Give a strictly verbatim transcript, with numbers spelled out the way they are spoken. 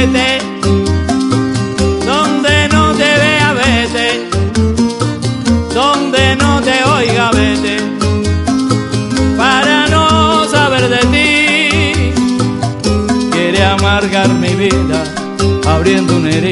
vete, donde no te vea vete, donde no te oiga vete, para no saber de ti. Quiere amargar mi vida abriendo una herida